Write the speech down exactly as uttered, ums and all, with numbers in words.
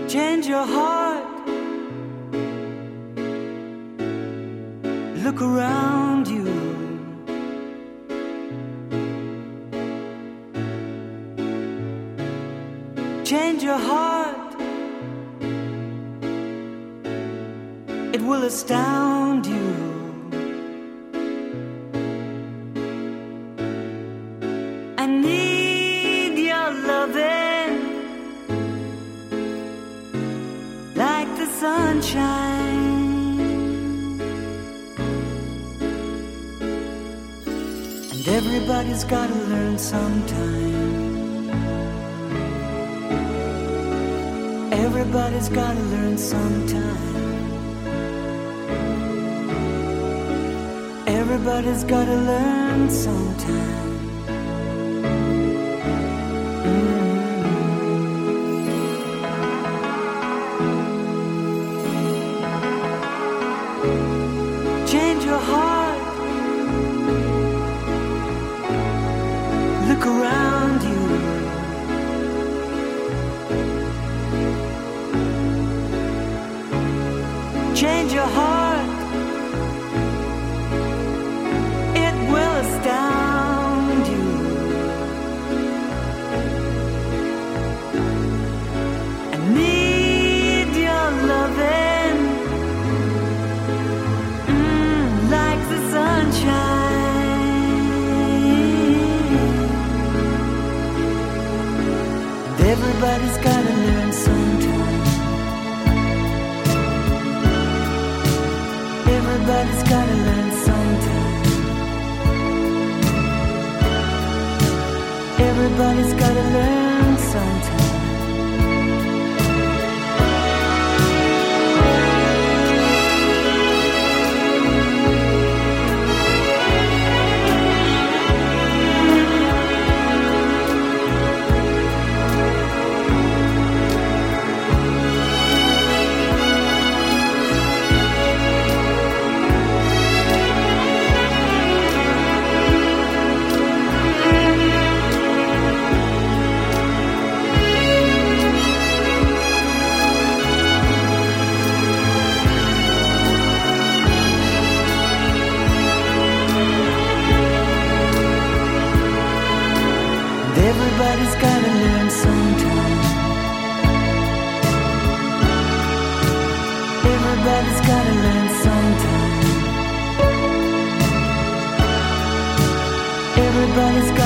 Change your heart. Look around you. Change your heart. It will astound you. I need your loving like the sunshine. And everybody's gotta learn sometime. Everybody's gotta learn sometime. Everybody's gotta learn sometime. Change your heart. Look around you. Change your heart. It will astound you. I need your loving mm, like the sunshine. And everybody's gotta learn sometime. Everybody's gotta learn sometime. Everybody's gotta learn sometime. Everybody's gotta learn sometime. Everybody's gotta learn sometime. Everybody's